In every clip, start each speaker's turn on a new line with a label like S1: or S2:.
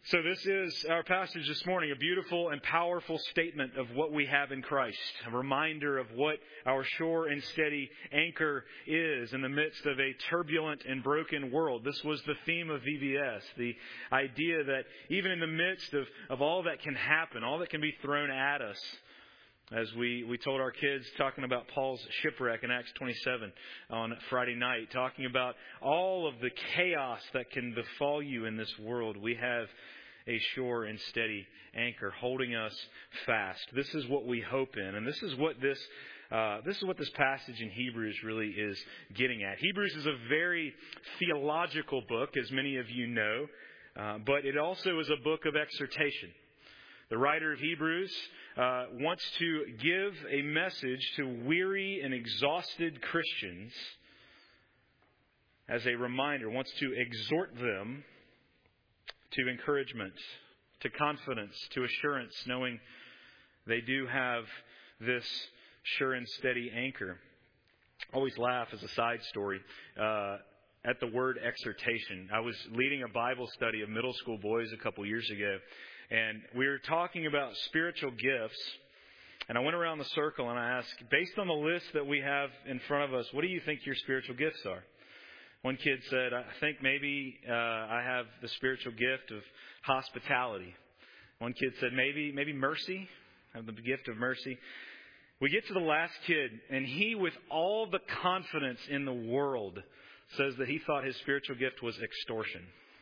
S1: So this is our passage this morning, a beautiful and powerful statement of what we have in Christ, a reminder of what our sure and steady anchor is in the midst of a turbulent and broken world. This was the theme of VBS, the idea that even in the midst of all that can happen, all that can be thrown at us, as we told our kids, talking about Paul's shipwreck in Acts 27 on Friday night, talking about all of the chaos that can befall you in this world, we have a sure and steady anchor holding us fast. This is what we hope in, and this is what this passage in Hebrews really is getting at. Hebrews is a very theological book, as many of you know, but it also is a book of exhortation. The writer of Hebrews wants to give a message to weary and exhausted Christians as a reminder, wants to exhort them to encouragement, to confidence, to assurance, knowing they do have this sure and steady anchor. I always laugh as a side story at the word exhortation. I was leading a Bible study of middle school boys a couple years ago, and we were talking about spiritual gifts. And I went around the circle and I asked, based on the list that we have in front of us, what do you think your spiritual gifts are? One kid said, I think maybe I have the spiritual gift of hospitality. One kid said, maybe mercy. I have the gift of mercy. We get to the last kid, and he, with all the confidence in the world, says that he thought his spiritual gift was extortion.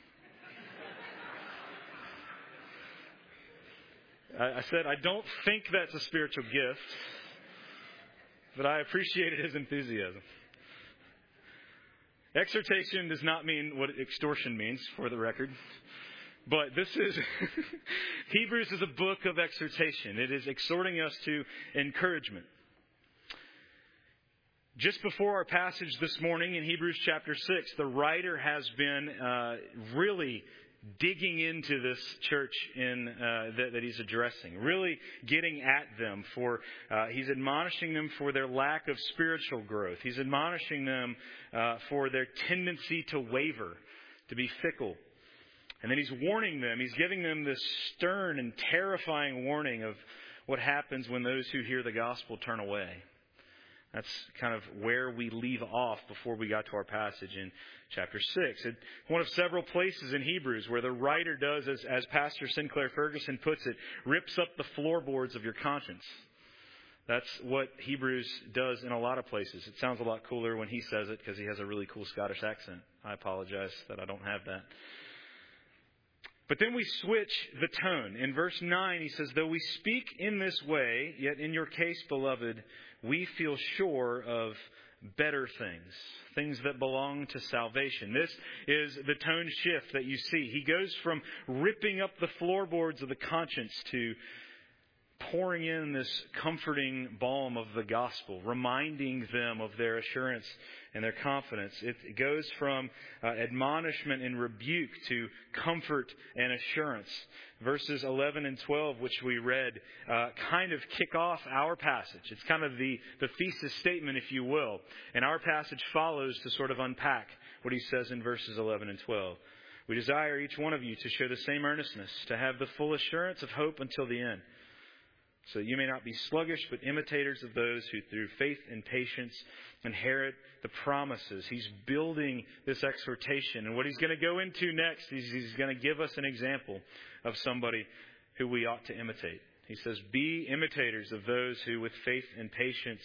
S1: I said, I don't think that's a spiritual gift, but I appreciated his enthusiasm. Exhortation does not mean what extortion means, for the record. But this is, Hebrews is a book of exhortation. It is exhorting us to encouragement. Just before our passage this morning in Hebrews chapter 6, the writer has been really digging into this church that he's addressing, really getting at them he's admonishing them for their lack of spiritual growth. He's admonishing them for their tendency to waver, to be fickle. And then he's warning them, he's giving them this stern and terrifying warning of what happens when those who hear the gospel turn away. That's kind of where we leave off before we got to our passage in chapter 6. It's one of several places in Hebrews where the writer does, as Pastor Sinclair Ferguson puts it, rips up the floorboards of your conscience. That's what Hebrews does in a lot of places. It sounds a lot cooler when he says it because he has a really cool Scottish accent. I apologize that I don't have that. But then we switch the tone. In verse 9, he says, though we speak in this way, yet in your case, beloved, we feel sure of better things that belong to salvation. This is the tone shift that you see. He goes from ripping up the floorboards of the conscience to pouring in this comforting balm of the gospel, reminding them of their assurance and their confidence. It goes from admonishment and rebuke to comfort and assurance. Verses 11 and 12, which we read, kind of kick off our passage. It's kind of the thesis statement, if you will. And our passage follows to sort of unpack what he says in verses 11 and 12. We desire each one of you to show the same earnestness, to have the full assurance of hope until the end, so that you may not be sluggish, but imitators of those who through faith and patience inherit the promises. He's building this exhortation. And what he's going to go into next is he's going to give us an example of somebody who we ought to imitate. He says, be imitators of those who with faith and patience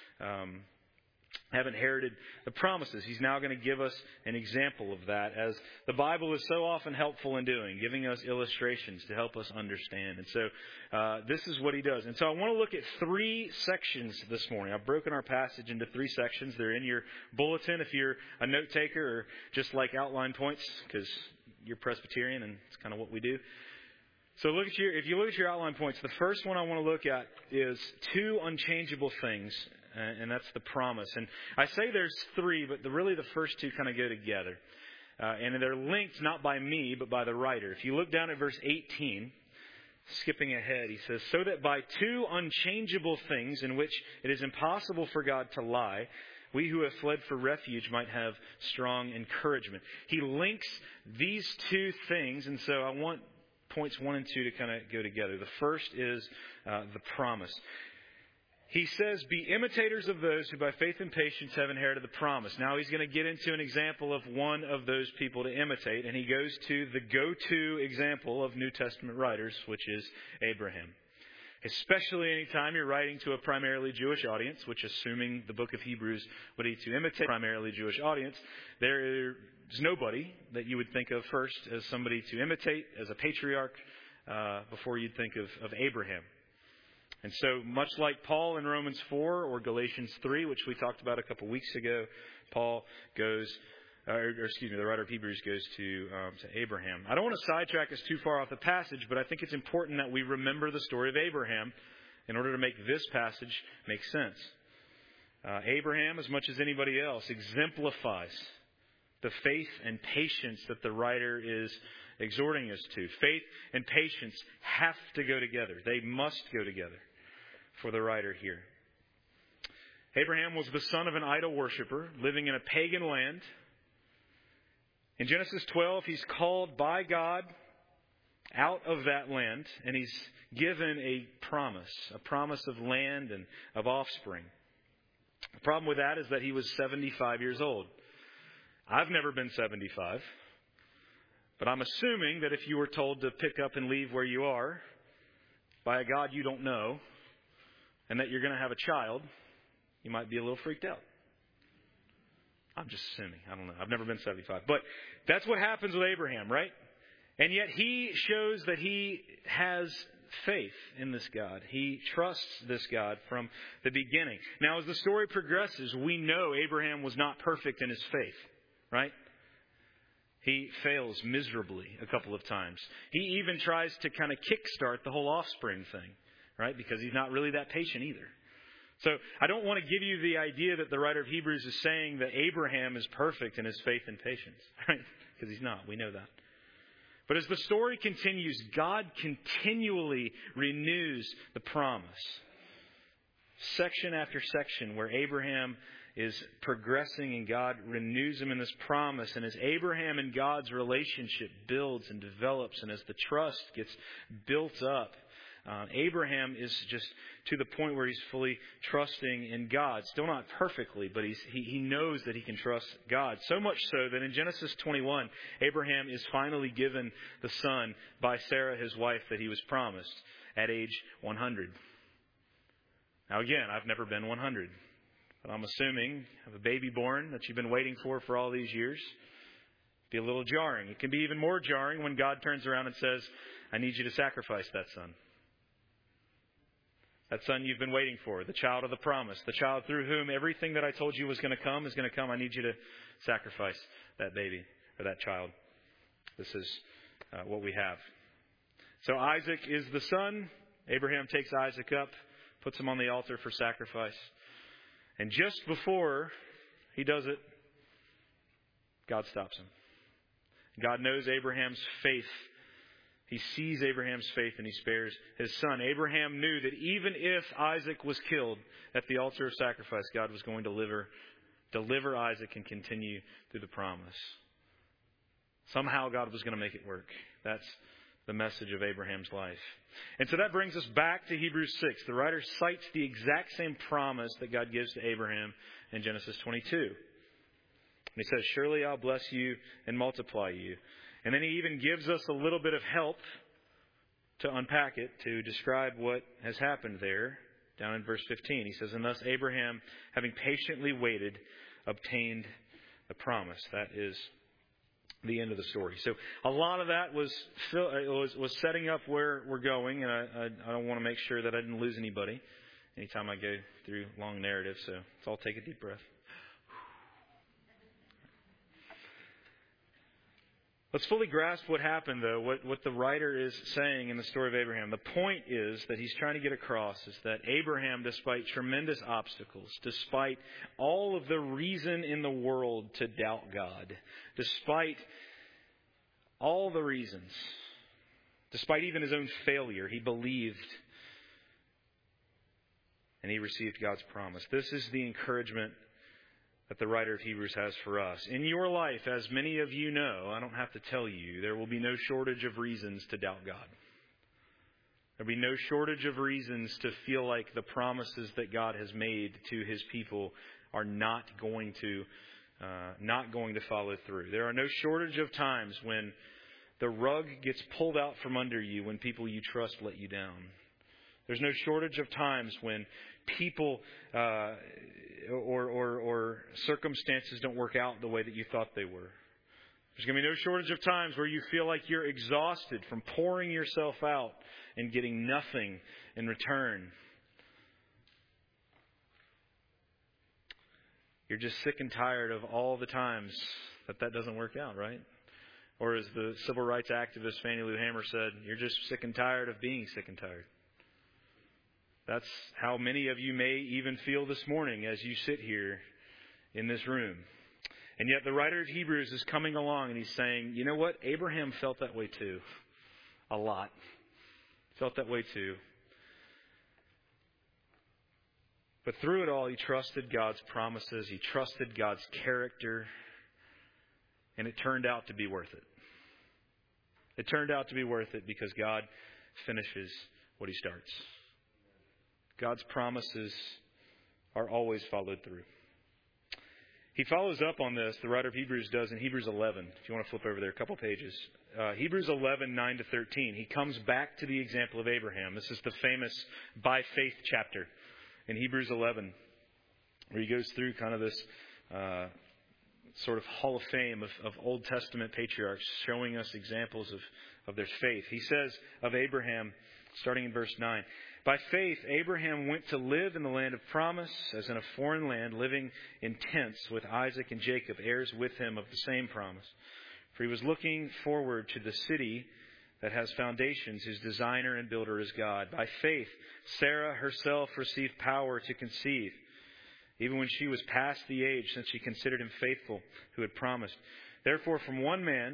S1: have inherited the promises. He's now going to give us an example of that, as the Bible is so often helpful in doing, giving us illustrations to help us understand. And so this is what he does. And so I want to look at three sections this morning. I've broken our passage into three sections. They're in your bulletin if you're a note taker or just like outline points, because you're Presbyterian and it's kind of what we do. So if you look at your outline points, the first one I want to look at is two unchangeable things. And that's the promise. And I say there's three, but really the first two kind of go together. And they're linked not by me, but by the writer. If you look down at verse 18, skipping ahead, he says, so that by two unchangeable things in which it is impossible for God to lie, we who have fled for refuge might have strong encouragement. He links these two things. And so I want points 1 and 2 to kind of go together. The first is the promise. He says, be imitators of those who by faith and patience have inherited the promise. Now he's going to get into an example of one of those people to imitate, and he goes to the go-to example of New Testament writers, which is Abraham. Especially anytime you're writing to a primarily Jewish audience, which, assuming the book of Hebrews would need to imitate a primarily Jewish audience, there's nobody that you would think of first as somebody to imitate as a patriarch before you'd think of Abraham. And so, much like Paul in Romans 4 or Galatians 3, which we talked about a couple weeks ago, the writer of Hebrews goes to Abraham. I don't want to sidetrack us too far off the passage, but I think it's important that we remember the story of Abraham in order to make this passage make sense. Abraham, as much as anybody else, exemplifies the faith and patience that the writer is exhorting us to. Faith and patience have to go together. They must go together for the writer here. Abraham was the son of an idol worshiper living in a pagan land. In Genesis 12, he's called by God out of that land, and he's given a promise of land and of offspring. The problem with that is that he was 75 years old. I've never been 75, but I'm assuming that if you were told to pick up and leave where you are by a God you don't know, and that you're going to have a child, you might be a little freaked out. I'm just assuming. I don't know. I've never been 75. But that's what happens with Abraham, right? And yet he shows that he has faith in this God. He trusts this God from the beginning. Now, as the story progresses, we know Abraham was not perfect in his faith, right? He fails miserably a couple of times. He even tries to kind of kickstart the whole offspring thing, right? Because he's not really that patient either. So I don't want to give you the idea that the writer of Hebrews is saying that Abraham is perfect in his faith and patience, right? Because he's not. We know that. But as the story continues, God continually renews the promise. Section after section where Abraham is progressing and God renews him in this promise. And as Abraham and God's relationship builds and develops, and as the trust gets built up, Abraham is just to the point where he's fully trusting in God. Still not perfectly, but he knows that he can trust God. So much so that in Genesis 21, Abraham is finally given the son by Sarah, his wife, that he was promised at age 100. Now again, I've never been 100. But I'm assuming you have a baby born that you've been waiting for all these years. It'd be a little jarring. It can be even more jarring when God turns around and says, I need you to sacrifice that son. That son you've been waiting for, the child of the promise, the child through whom everything that I told you was going to come is going to come. I need you to sacrifice that baby or that child. This is what we have. So Isaac is the son. Abraham takes Isaac up, puts him on the altar for sacrifice. And just before he does it, God stops him. God knows Abraham's faith. He sees Abraham's faith and he spares his son. Abraham knew that even if Isaac was killed at the altar of sacrifice, God was going to deliver Isaac and continue through the promise. Somehow God was going to make it work. That's the message of Abraham's life. And so that brings us back to Hebrews 6. The writer cites the exact same promise that God gives to Abraham in Genesis 22. And he says, surely I'll bless you and multiply you. And then he even gives us a little bit of help to unpack it, to describe what has happened there. Down in verse 15, he says, and thus Abraham, having patiently waited, obtained the promise. That is the end of the story. So a lot of that was setting up where we're going, and I don't want to make sure that I didn't lose anybody anytime I go through long narratives. So let's all take a deep breath. Let's fully grasp what happened, though, what the writer is saying in the story of Abraham. The point is that he's trying to get across is that Abraham, despite tremendous obstacles, despite all of the reason in the world to doubt God, despite all the reasons, despite even his own failure, he believed and he received God's promise. This is the encouragement that the writer of Hebrews has for us. In your life, as many of you know, I don't have to tell you, there will be no shortage of reasons to doubt God. There will be no shortage of reasons to feel like the promises that God has made to His people are not going to follow through. There are no shortage of times when the rug gets pulled out from under you when people you trust let you down. There's no shortage of times when people or circumstances don't work out the way that you thought they were. There's going to be no shortage of times where you feel like you're exhausted from pouring yourself out and getting nothing in return. You're just sick and tired of all the times that doesn't work out, right? Or as the civil rights activist Fannie Lou Hamer said, you're just sick and tired of being sick and tired. That's how many of you may even feel this morning as you sit here in this room. And yet the writer of Hebrews is coming along and he's saying, you know what? Abraham felt that way too. A lot. Felt that way too. But through it all, he trusted God's promises. He trusted God's character. And it turned out to be worth it. It turned out to be worth it because God finishes what He starts. God's promises are always followed through. He follows up on this, the writer of Hebrews does in Hebrews 11. If you want to flip over there a couple pages. Hebrews 11, 9 to 13. He comes back to the example of Abraham. This is the famous by faith chapter in Hebrews 11, where he goes through kind of this sort of hall of fame of Old Testament patriarchs, showing us examples of their faith. He says of Abraham, starting in verse 9, by faith, Abraham went to live in the land of promise, as in a foreign land, living in tents with Isaac and Jacob, heirs with him of the same promise. For he was looking forward to the city that has foundations, whose designer and builder is God. By faith, Sarah herself received power to conceive, even when she was past the age, since she considered him faithful who had promised. Therefore, from one man,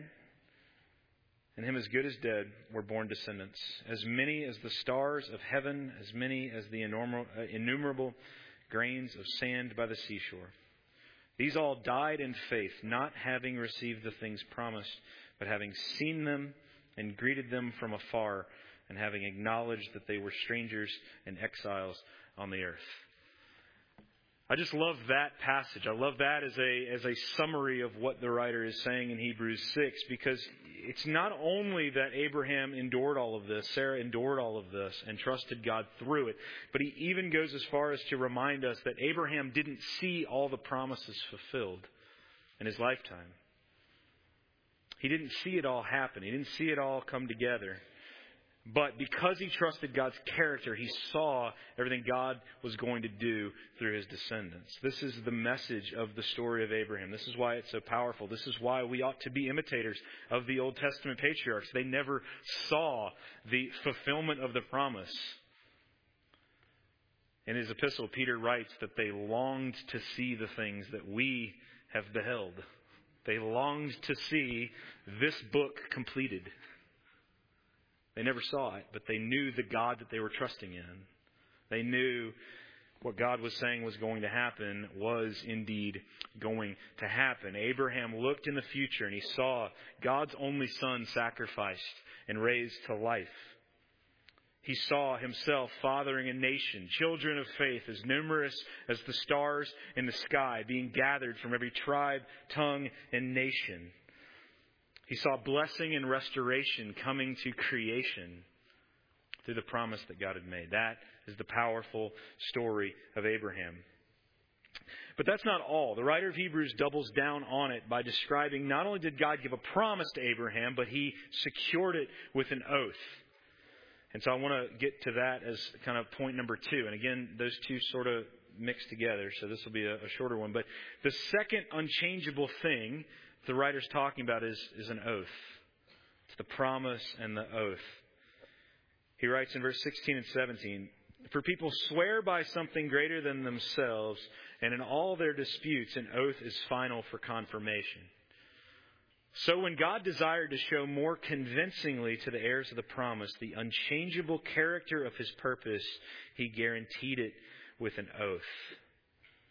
S1: and him as good as dead, were born descendants, as many as the stars of heaven, as many as the innumerable grains of sand by the seashore. These all died in faith, not having received the things promised, but having seen them and greeted them from afar, and having acknowledged that they were strangers and exiles on the earth. I just love that passage. I love that as a summary of what the writer is saying in Hebrews 6, because it's not only that Abraham endured all of this, Sarah endured all of this and trusted God through it, but he even goes as far as to remind us that Abraham didn't see all the promises fulfilled in his lifetime. He didn't see it all happen. He didn't see it all come together. But because he trusted God's character, he saw everything God was going to do through his descendants. This is the message of the story of Abraham. This is why it's so powerful. This is why we ought to be imitators of the Old Testament patriarchs. They never saw the fulfillment of the promise. In his epistle, Peter writes that they longed to see the things that we have beheld. They longed to see this book completed. They never saw it, but they knew the God that they were trusting in. They knew what God was saying was going to happen was indeed going to happen. Abraham looked in the future and he saw God's only son sacrificed and raised to life. He saw himself fathering a nation, children of faith as numerous as the stars in the sky, being gathered from every tribe, tongue, and nation. He saw blessing and restoration coming to creation through the promise that God had made. That is the powerful story of Abraham. But that's not all. The writer of Hebrews doubles down on it by describing not only did God give a promise to Abraham, but he secured it with an oath. And so I want to get to that as kind of point number 2. And again, those two sort of mix together, so this will be a shorter one. But the second unchangeable thing the writer's talking about is an oath. It's the promise and the oath. He writes in verse 16 and 17, for people swear by something greater than themselves, and in all their disputes an oath is final for confirmation. So when God desired to show more convincingly to the heirs of the promise the unchangeable character of his purpose, he guaranteed it with an oath.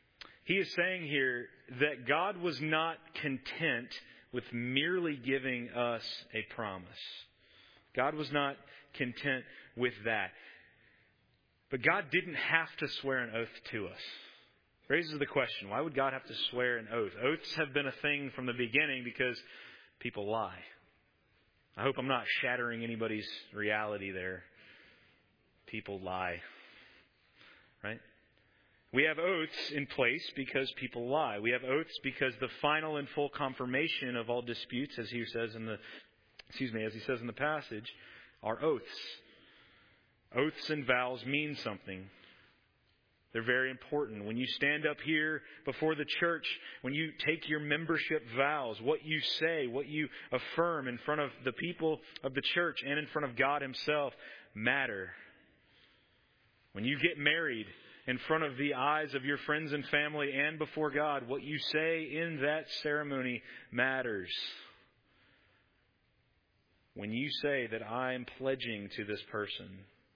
S1: He is saying here that God was not content with merely giving us a promise. God was not content with that. But God didn't have to swear an oath to us. Raises the question, why would God have to swear an oath? Oaths have been a thing from the beginning because people lie. I hope I'm not shattering anybody's reality there. People lie. Right? We have oaths in place because people lie. We have oaths because the final and full confirmation of all disputes, as he says in the passage, are oaths. Oaths and vows mean something. They're very important. When you stand up here before the church, when you take your membership vows, what you say, what you affirm in front of the people of the church and in front of God Himself matter. When you get married in front of the eyes of your friends and family and before God, what you say in that ceremony matters. When you say that I am pledging to this person,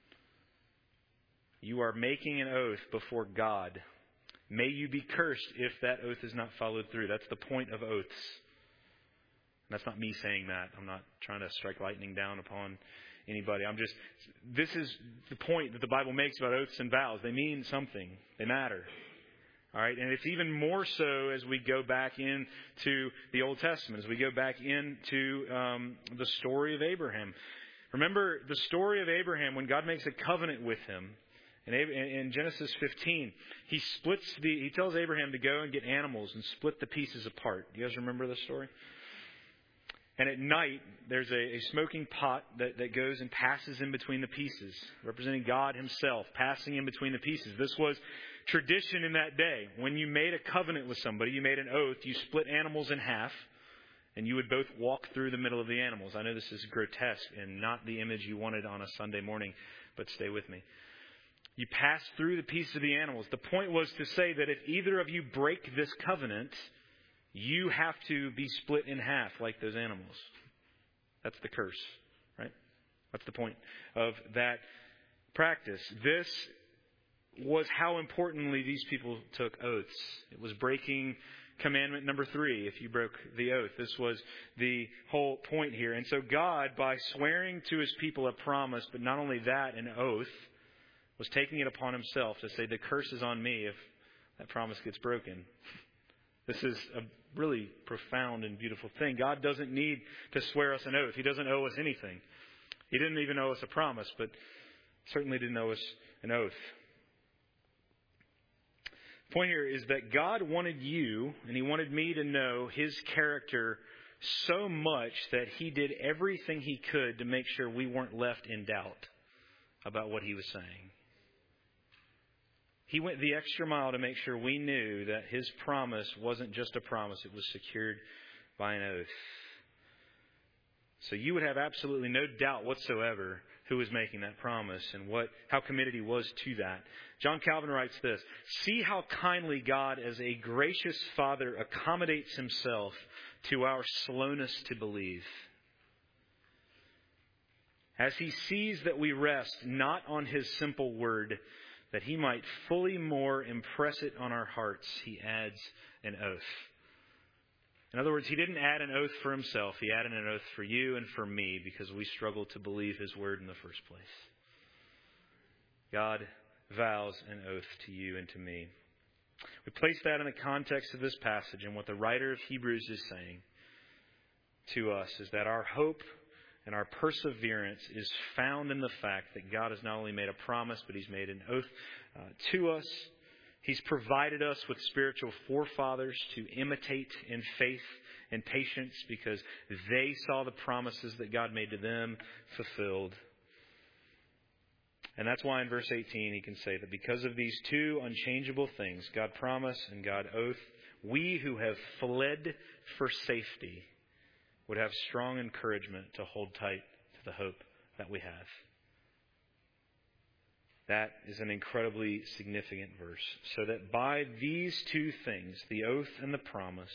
S1: you are making an oath before God. May you be cursed if that oath is not followed through. That's the point of oaths. And that's not me saying that. I'm not trying to strike lightning down upon anybody. This is the point that the Bible makes about oaths and vows. They mean something. They matter. All right, and it's even more so as we go back into the Old Testament, as we go back into the story of Abraham. Remember the story of Abraham when God makes a covenant with him. In Genesis 15, he tells Abraham to go and get animals and split the pieces apart. Do you guys remember this story? And at night, there's a smoking pot that goes and passes in between the pieces, representing God Himself, passing in between the pieces. This was tradition in that day. When you made a covenant with somebody, you made an oath, you split animals in half, and you would both walk through the middle of the animals. I know this is grotesque and not the image you wanted on a Sunday morning, but stay with me. You pass through the pieces of the animals. The point was to say that if either of you break this covenant, you have to be split in half like those animals. That's the curse, right? That's the point of that practice. This was how importantly these people took oaths. It was breaking commandment number 3 if you broke the oath. This was the whole point here. And so God, by swearing to His people a promise, but not only that, an oath, was taking it upon Himself to say the curse is on me if that promise gets broken. This is a really profound and beautiful thing. God doesn't need to swear us an oath. He doesn't owe us anything. He didn't even owe us a promise, but certainly didn't owe us an oath. The point here is that God wanted you and He wanted me to know His character so much that He did everything He could to make sure we weren't left in doubt about what He was saying. He went the extra mile to make sure we knew that His promise wasn't just a promise. It was secured by an oath. So you would have absolutely no doubt whatsoever who was making that promise and how committed He was to that. John Calvin writes this: "See how kindly God, as a gracious Father, accommodates Himself to our slowness to believe. As He sees that we rest not on His simple word, that He might fully more impress it on our hearts, He adds an oath." In other words, He didn't add an oath for Himself. He added an oath for you and for me because we struggle to believe His word in the first place. God vows an oath to you and to me. We place that in the context of this passage, and what the writer of Hebrews is saying to us is that our hope and our perseverance is found in the fact that God has not only made a promise, but He's made an oath to us. He's provided us with spiritual forefathers to imitate in faith and patience because they saw the promises that God made to them fulfilled. And that's why in verse 18 he can say that because of these two unchangeable things, God promise and God oath, we who have fled for safety would have strong encouragement to hold tight to the hope that we have. That is an incredibly significant verse. So that by these two things, the oath and the promise,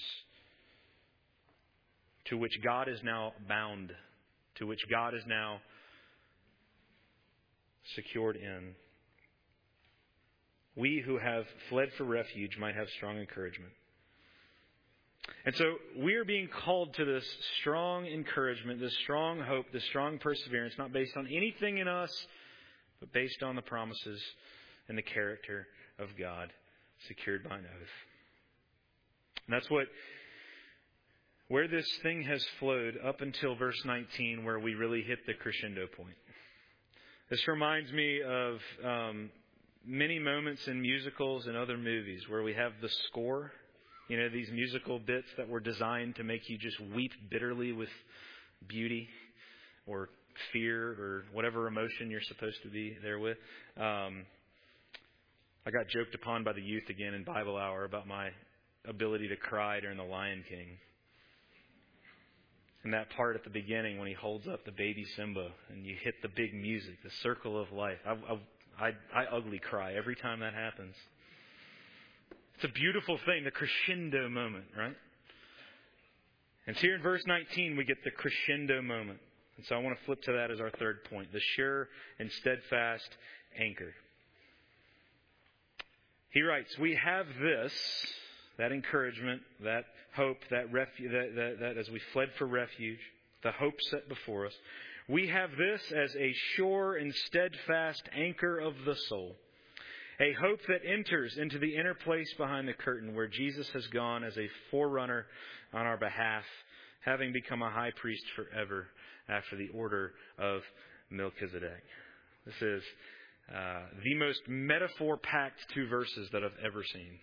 S1: to which God is now bound, to which God is now secured in, we who have fled for refuge might have strong encouragement. And so we are being called to this strong encouragement, this strong hope, this strong perseverance, not based on anything in us, but based on the promises and the character of God, secured by an oath. And that's where this thing has flowed up until verse 19, where we really hit the crescendo point. This reminds me of many moments in musicals and other movies where we have the score. You know, these musical bits that were designed to make you just weep bitterly with beauty or fear or whatever emotion you're supposed to be there with. I got joked upon by the youth again in Bible Hour about my ability to cry during The Lion King. And that part at the beginning when he holds up the baby Simba and you hit the big music, the circle of life. I ugly cry every time that happens. It's a beautiful thing, the crescendo moment, right? And here in verse 19, we get the crescendo moment. And so I want to flip to that as our third point, the sure and steadfast anchor. He writes, we have this, that encouragement, that hope, that as we fled for refuge, the hope set before us. We have this as a sure and steadfast anchor of the soul. A hope that enters into the inner place behind the curtain where Jesus has gone as a forerunner on our behalf, having become a high priest forever after the order of Melchizedek. This is the most metaphor-packed 2 verses that I've ever seen.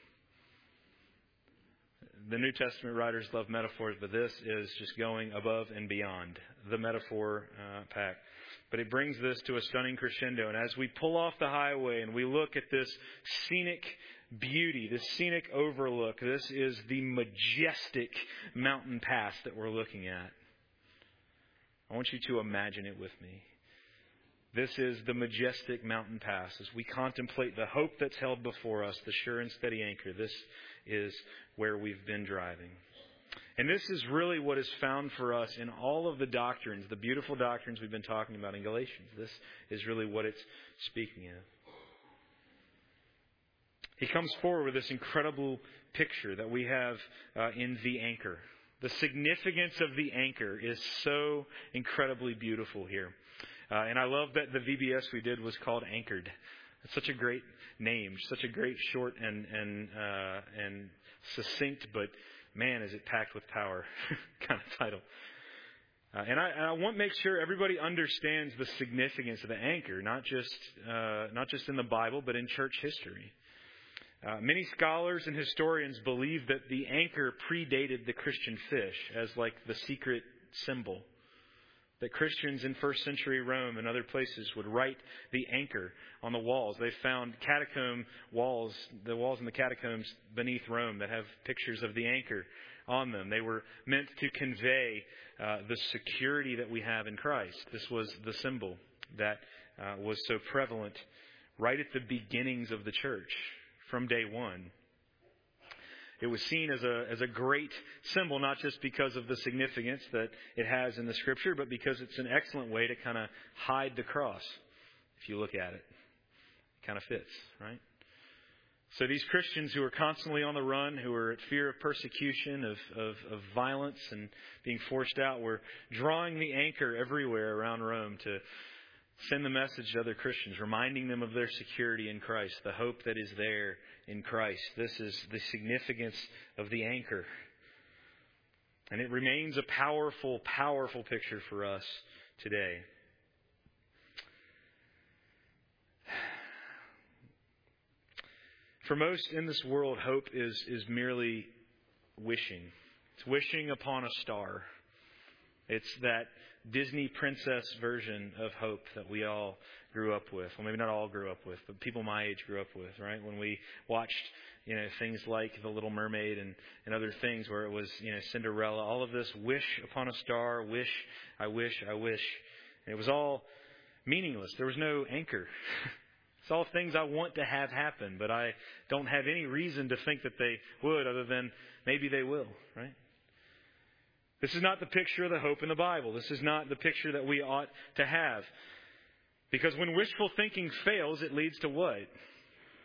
S1: The New Testament writers love metaphors, but this is just going above and beyond the metaphor pack. But it brings this to a stunning crescendo. And as we pull off the highway and we look at this scenic beauty, this scenic overlook, this is the majestic mountain pass that we're looking at. I want you to imagine it with me. This is the majestic mountain pass. As we contemplate the hope that's held before us, the sure and steady anchor, this is where we've been driving. And this is really what is found for us in all of the doctrines, the beautiful doctrines we've been talking about in Galatians. This is really what it's speaking of. He comes forward with this incredible picture that we have in the anchor. The significance of the anchor is so incredibly beautiful here. And I love that the VBS we did was called Anchored. It's such a great name, such a great short and succinct, but man, is it packed with power kind of title. And I want to make sure everybody understands the significance of the anchor, not just in the Bible, but in church history. Many scholars and historians believe that the anchor predated the Christian fish as like the secret symbol. That Christians in first century Rome and other places would write the anchor on the walls. They found catacomb walls, the walls in the catacombs beneath Rome that have pictures of the anchor on them. They were meant to convey the security that we have in Christ. This was the symbol that was so prevalent right at the beginnings of the church from day one. It was seen as a great symbol, not just because of the significance that it has in the Scripture, but because it's an excellent way to kind of hide the cross. If you look at it, it kind of fits, right? So these Christians who are constantly on the run, who are at fear of persecution, of violence and being forced out, were drawing the anchor everywhere around Rome to send the message to other Christians, reminding them of their security in Christ, the hope that is there in Christ. This is the significance of the anchor. And it remains a powerful, powerful picture for us today. For most in this world, hope is merely wishing. It's wishing upon a star. It's that Disney princess version of hope that we all grew up with. Well, maybe not all grew up with, but people my age grew up with, right? When we watched, things like The Little Mermaid and other things where it was, Cinderella, all of this wish upon a star, wish, I wish. And it was all meaningless. There was no anchor. It's all things I want to have happen, but I don't have any reason to think that they would other than maybe they will, right? This is not the picture of the hope in the Bible. This is not the picture that we ought to have. Because when wishful thinking fails, it leads to what?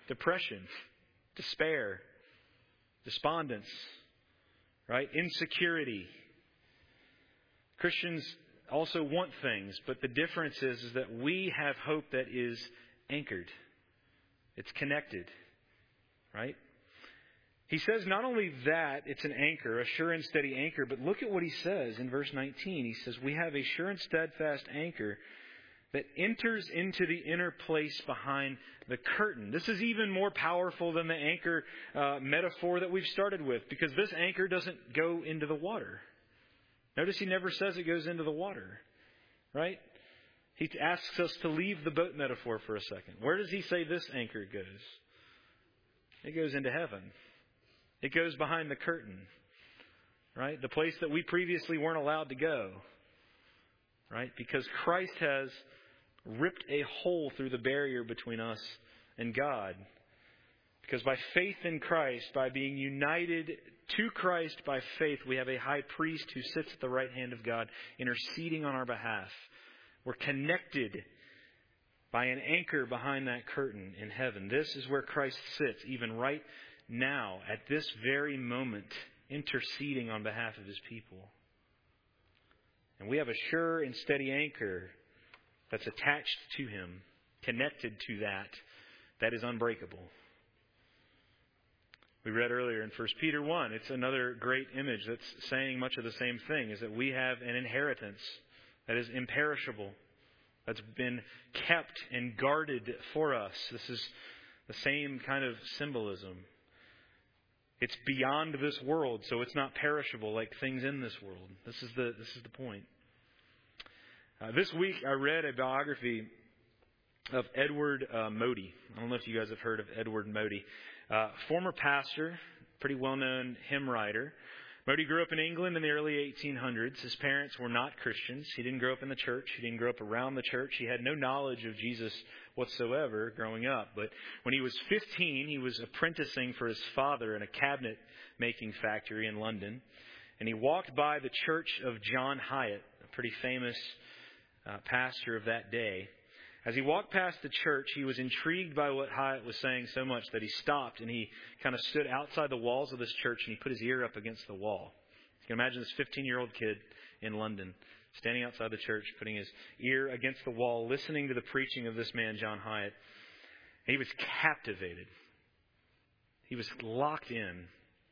S1: depression, despair, despondence, right? Insecurity. Christians also want things, but the difference is that we have hope that is anchored. It's connected, right? He says not only that it's an anchor, a sure and steady anchor, but look at what he says in verse 19. He says, we have a sure and steadfast anchor that enters into the inner place behind the curtain. This is even more powerful than the anchor metaphor that we've started with, because this anchor doesn't go into the water. Notice he never says it goes into the water, right? He asks us to leave the boat metaphor for a second. Where does he say this anchor goes? It goes into heaven. It goes behind the curtain, right? The place that we previously weren't allowed to go, right? Because Christ has ripped a hole through the barrier between us and God. Because by faith in Christ, by being united to Christ by faith, we have a high priest who sits at the right hand of God, interceding on our behalf. We're connected by an anchor behind that curtain in heaven. This is where Christ sits, even right now, at this very moment, interceding on behalf of His people. And we have a sure and steady anchor that's attached to Him, connected to that is unbreakable. We read earlier in 1 Peter 1, it's another great image that's saying much of the same thing, is that we have an inheritance that is imperishable, that's been kept and guarded for us. This is the same kind of symbolism. It's beyond this world, so it's not perishable like things in this world. This is the point. This week I read a biography of Edward Moody. I don't know if you guys have heard of Edward Moody. Former pastor, pretty well-known hymn writer. Moody grew up in England in the early 1800s. His parents were not Christians. He didn't grow up in the church. He didn't grow up around the church. He had no knowledge of Jesus whatsoever growing up. But when he was 15, he was apprenticing for his father in a cabinet-making factory in London. And he walked by the church of John Hyatt, a pretty famous pastor of that day. As he walked past the church, he was intrigued by what Hyatt was saying so much that he stopped and he kind of stood outside the walls of this church and he put his ear up against the wall. You can imagine this 15-year-old kid in London standing outside the church, putting his ear against the wall, listening to the preaching of this man, John Hyatt. And he was captivated. He was locked in.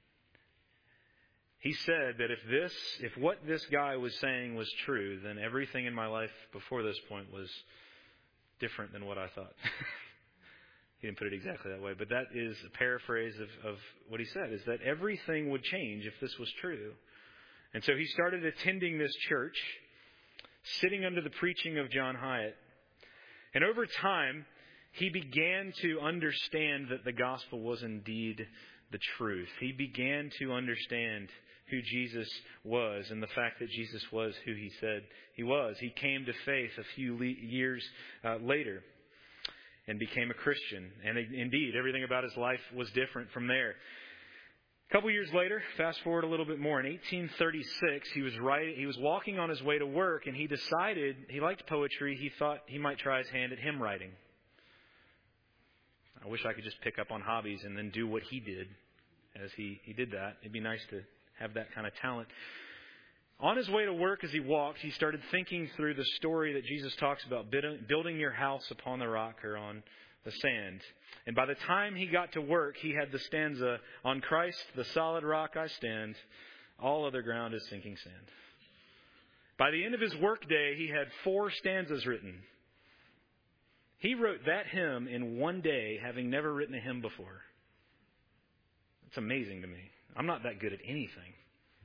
S1: He said that if what this guy was saying was true, then everything in my life before this point was different than what I thought. He didn't put it exactly that way, but that is a paraphrase of what he said, is that everything would change if this was true. And so he started attending this church, sitting under the preaching of John Hyatt. And over time, he began to understand that the gospel was indeed the truth. He began to understand who Jesus was and the fact that Jesus was who He said He was. He came to faith a few years later and became a Christian. And indeed, everything about his life was different from there. A couple years later, fast forward a little bit more, in 1836, he was walking on his way to work, and he decided he liked poetry. He thought he might try his hand at hymn writing. I wish I could just pick up on hobbies and then do what he did as he did that. It'd be nice to have that kind of talent. On his way to work, as he walked, he started thinking through the story that Jesus talks about, building your house upon the rock or on the sand. And by the time he got to work, he had the stanza, "On Christ, the solid rock I stand, all other ground is sinking sand." By the end of his workday, he had 4 stanzas written. He wrote that hymn in one day, having never written a hymn before. It's amazing to me. I'm not that good at anything.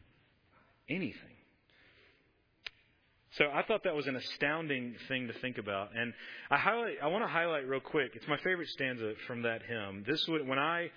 S1: So I thought that was an astounding thing to think about. And I want to highlight real quick. It's my favorite stanza from that hymn. When I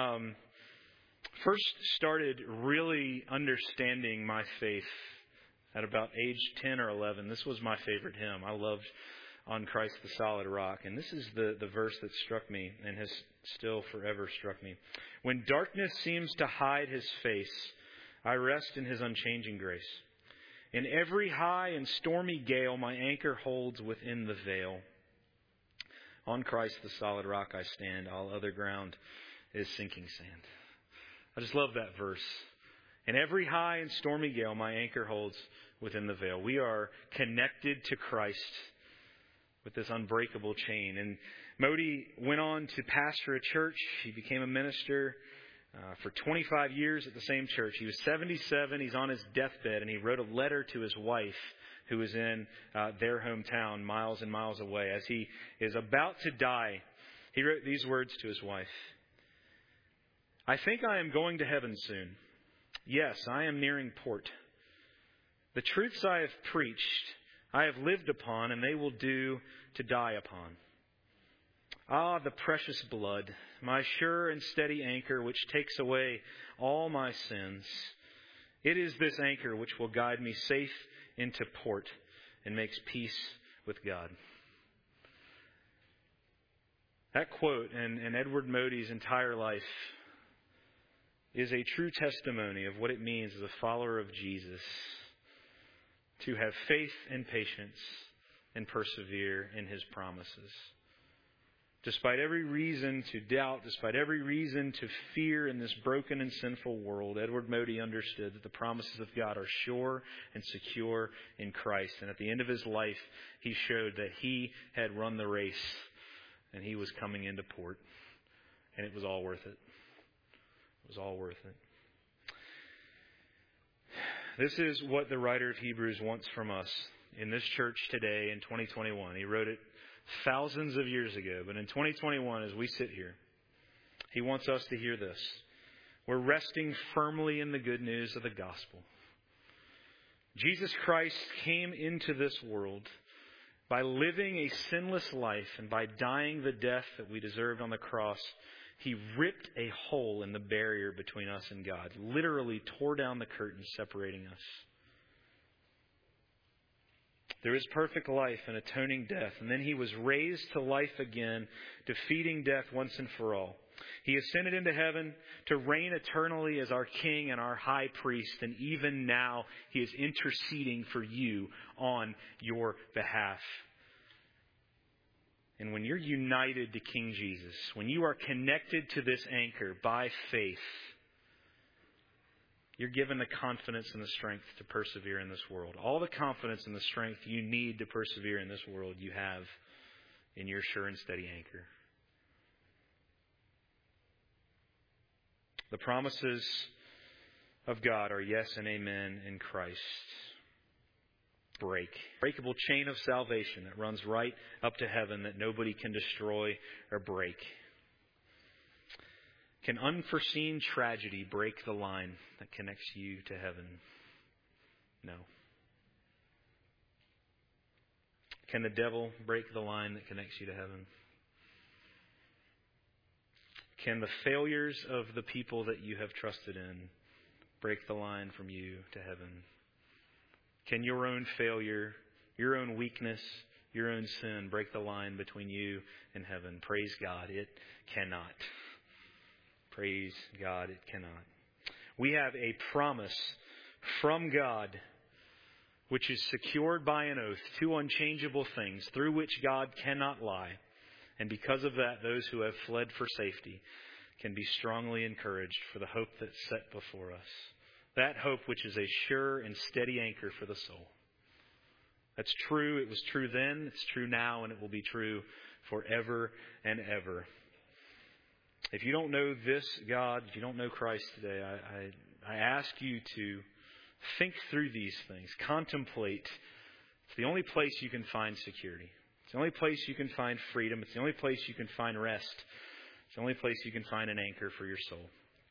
S1: first started really understanding my faith at about age 10 or 11, this was my favorite hymn. I loved "On Christ the Solid Rock." And this is the verse that struck me and has still forever struck me. "When darkness seems to hide His face, I rest in His unchanging grace. In every high and stormy gale, my anchor holds within the veil. On Christ, the solid rock, I stand. All other ground is sinking sand. I just love that verse. In every high and stormy gale, my anchor holds within the veil. We are connected to Christ with this unbreakable chain. And Modi went on to pastor a church. He became a minister for 25 years at the same church. He was 77. He's on his deathbed, and he wrote a letter to his wife, who was in their hometown, miles and miles away. As he is about to die, he wrote these words to his wife. I think I am going to heaven soon. Yes, I am nearing port. The truths I have preached, I have lived upon, and they will do to die upon. Ah, the precious blood, my sure and steady anchor, which takes away all my sins. It is this anchor which will guide me safe into port and makes peace with God. That quote and Edward Mody's entire life is a true testimony of what it means as a follower of Jesus to have faith and patience and persevere in His promises. Despite every reason to doubt, despite every reason to fear in this broken and sinful world, Edward Mody understood that the promises of God are sure and secure in Christ. And at the end of his life, he showed that he had run the race and he was coming into port. And it was all worth it. It was all worth it. This is what the writer of Hebrews wants from us in this church today in 2021. He wrote it thousands of years ago, but in 2021, as we sit here, he wants us to hear this. We're resting firmly in the good news of the gospel. Jesus Christ came into this world by living a sinless life and by dying the death that we deserved on the cross. He ripped a hole in the barrier between us and God, literally tore down the curtain separating us. There is perfect life and atoning death. And then He was raised to life again, defeating death once and for all. He ascended into heaven to reign eternally as our King and our High Priest. And even now, He is interceding for you on your behalf. And when you're united to King Jesus, when you are connected to this anchor by faith, you're given the confidence and the strength to persevere in this world. All the confidence and the strength you need to persevere in this world, you have in your sure and steady anchor. The promises of God are yes and amen in Christ. Breakable chain of salvation that runs right up to heaven that nobody can destroy or break. Can unforeseen tragedy break the line that connects you to heaven? No. Can the devil break the line that connects you to heaven? Can the failures of the people that you have trusted in break the line from you to heaven? Can your own failure, your own weakness, your own sin break the line between you and heaven? Praise God, it cannot. Praise God, it cannot. We have a promise from God which is secured by an oath, two unchangeable things through which God cannot lie. And because of that, those who have fled for safety can be strongly encouraged for the hope that's set before us. That hope which is a sure and steady anchor for the soul. That's true. It was true then, it's true now, and it will be true forever and ever. If you don't know this God, if you don't know Christ today, I ask you to think through these things. Contemplate. It's the only place you can find security. It's the only place you can find freedom. It's the only place you can find rest. It's the only place you can find an anchor for your soul.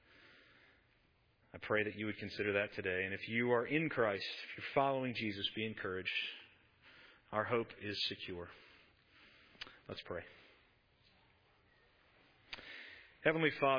S1: I pray that you would consider that today. And if you are in Christ, if you're following Jesus, be encouraged. Our hope is secure. Let's pray. Heavenly Father,